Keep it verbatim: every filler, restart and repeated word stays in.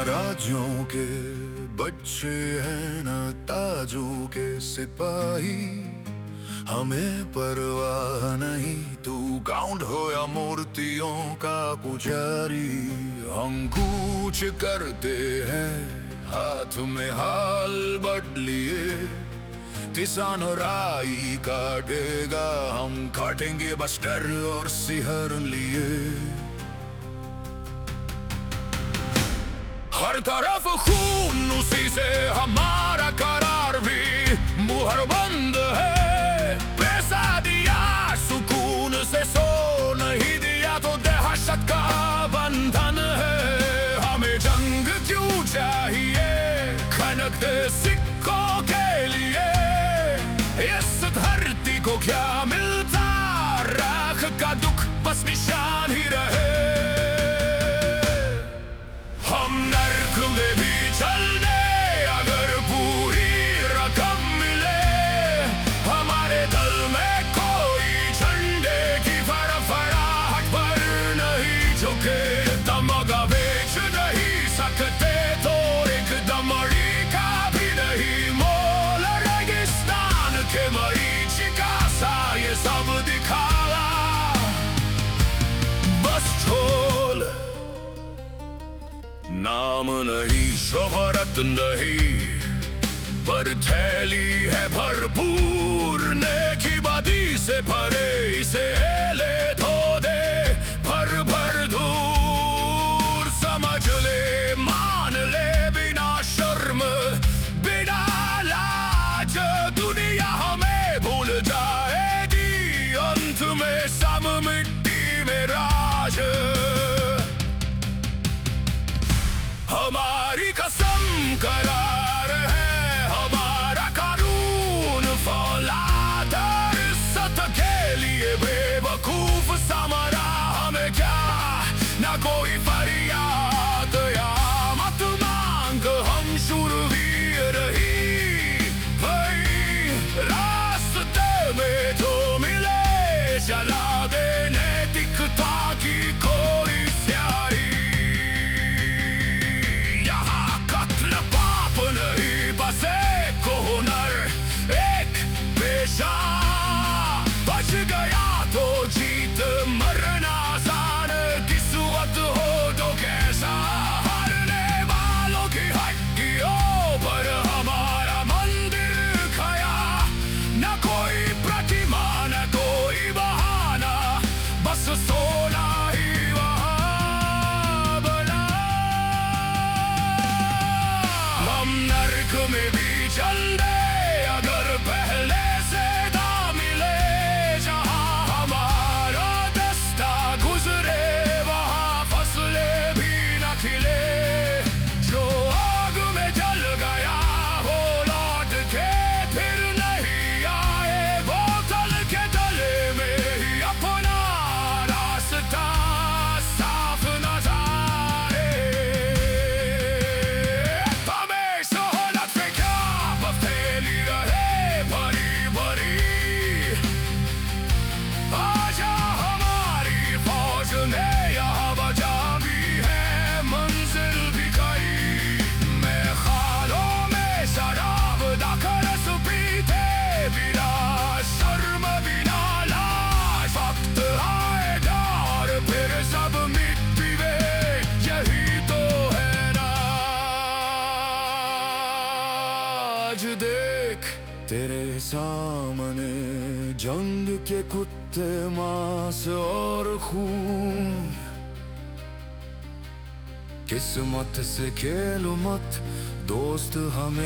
महाराजों के बच्चे हैं न ताजों के सिपाही, हमें परवाह नहीं तू गाउंड हो या मूर्तियों का पुजारी। हम कूच करते हैं हाथ में हाल बदलिए, किसान राई काटेगा हम काटेंगे बस्तर और सिहर लिए। हर तरफ खून उसी से हमारा करार भी मुहर बंद है। पैसा दिया सुकून से सो नहीं दिया तो दहशत का बंधन है। हमें जंग क्यों चाहिए खनकते सिक्कों के लिए, इस धरती को क्या मिलता राख का दुख बस निशान ही रहे। हम नर्क में भी चलने अगर पूरी रकम मिले, हमारे दल में कोई झंडे की फड़फड़ाहट पर नहीं झुके। दमगा बेच नहीं सकते तो एक दमड़ी का भी नहीं मोल। रेगिस्तान के मरीचिका सा ये सब दिखावा बस झोल। नाम नहीं शोहरत नहीं पर थैली है भरपूर। नेकी बदी से भरे इसे ले धो दे भर भर दूर। समझ ले मान ले बिना शर्म बिना लाज, दुनिया हमें भूल जाएगी अंत में सब मिट्टी में राज। हमारी कसम करार है हमारा कानून फौलाद। इज्जत के लिए बेवकूफ समरा हमें क्या ना कोई फरियाद या मत मांग। हम शूरवीर ही भाई रास्ते में जो मिले चला देने दिखता की कोई स्याही। बस एक हुनर एक पेशा, बच गया तो जीत मरना आसान किस्मत हो तो कैसा। हारने वालों की हड्डियों पर हमारा मंदिर खया, न कोई प्रतिमा न कोई बहाना बस सोना ही वहां बना। हम नर्क में भी चल दे अगर पहले से दाम मिले, जहां हमारा दस्ता गुजरे वहां फसलें भी न खिले। जो आग में जल गया वो लौट के फिर नहीं आए, बोतल के तले में ही अपना रास्ता साफ नजारे। आजा हमारी फौज ने यहाँ बचा भी है मंजिल भी कई। मैं खालों में शराब दाखरस पीते बिना शर्म बिना लाज। वक्त आएगा और फिर सब मिट्टी में यही तो है ना। आज देख तेरे सामने जंग के कुत्ते मांस और खून। किस्मत से खेलो मत दोस्त हमें